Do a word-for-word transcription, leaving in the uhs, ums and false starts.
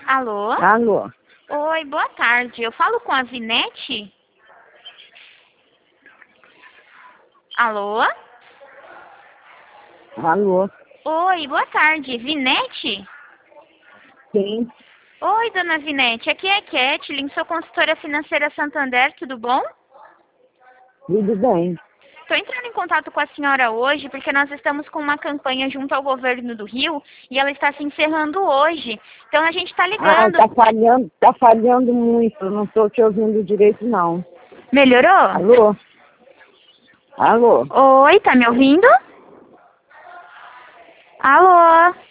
Alô? Alô? Oi, boa tarde. Eu falo com a Vinete? Alô? Alô? Oi, boa tarde. Vinete? Sim, Oi, dona Vinete. Aqui é a Kathleen, sou consultora financeira Santander, tudo bom? tudo bem. Estou entrando em contato com a senhora hoje porque nós estamos com uma campanha junto ao governo do Rio e ela está se encerrando hoje. Então a gente está Ah, ligando. tá falhando, tá falhando muito, não estou te ouvindo direito, não. Melhorou? Alô? Alô? Oi, tá me ouvindo? Alô?